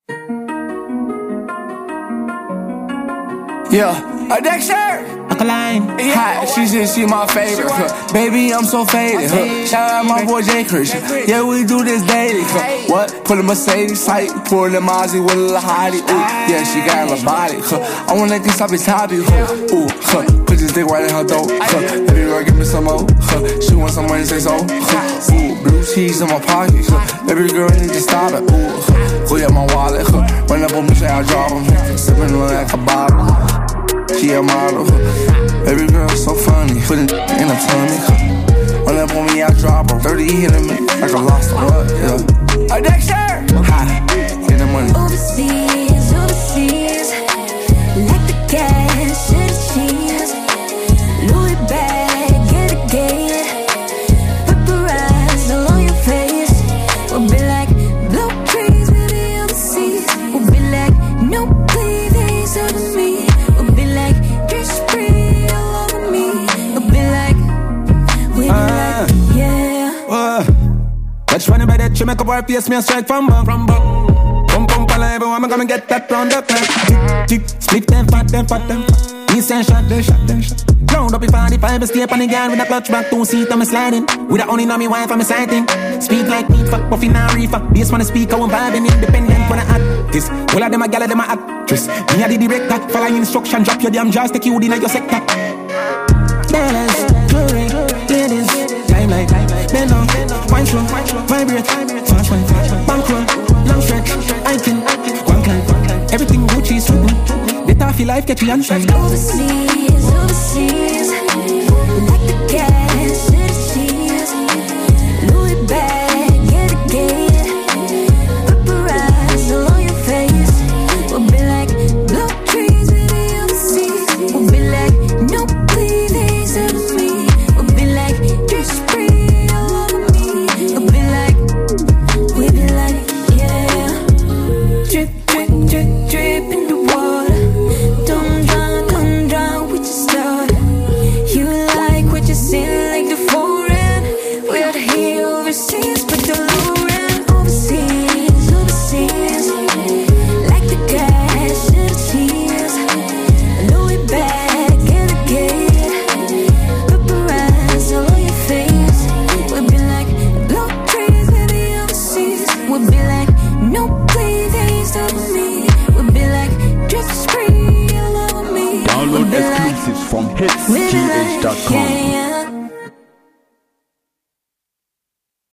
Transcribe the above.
Yeah, Dexter! Hi, she said she my favorite. Baby, I'm so faded. Shout out my boy Jay Christian. Yeah, we do this daily. What? Put a Mercedes tight, pour the Mozzie with a little hottie. Ooh, yeah, she got a body. I wanna get stop it toppy. Ooh, put this dick right in her throat. Baby girl, give me some more. She want some money, say so. Ooh, blue cheese in my pocket. Baby girl, need to stop it. Ooh, go get my wallet. Run up on me, say I drop him. Sippin' like a bottle. She a model. Baby girl, so funny. Put it in her tummy. Run up on me, I drop her. 30 hitting me like I lost her. Yeah. Dexter! Hi, get the money. Overseas, overseas. Like the cash and the cheese. Louis bag, get a gate. Paparazzi all on your face. We'll be like blue trees with the overseas. We'll be like no please over me. We'll be like you're spree all over me. We'll be like, yeah. Let's run it by that, you make up our face, me a strike from bum. Pump, all everyone, I'm gonna get that round up. Tick, split them, fat them. Me say shot, they shot. Round up if 45, stay up on the gun with a clutch back, 2 seat, I'm sliding. With a honey on me wife, I'm exciting. Speed like me, fuck, puffy now reefer. Bass wanna speak, I'm vibing, independent when I act this. All of them a gal, them a actress. Me a the director, follow instruction, drop your damn jaws, take you in your sector. Dollars, jewelry, ladies, limelight, bend on, wine slow, vibrate, fast wine, bankroll, long stretch, hiking, one climb, everything Gucci, sweet. The taffy life, get you and shine. Overseas, overseas.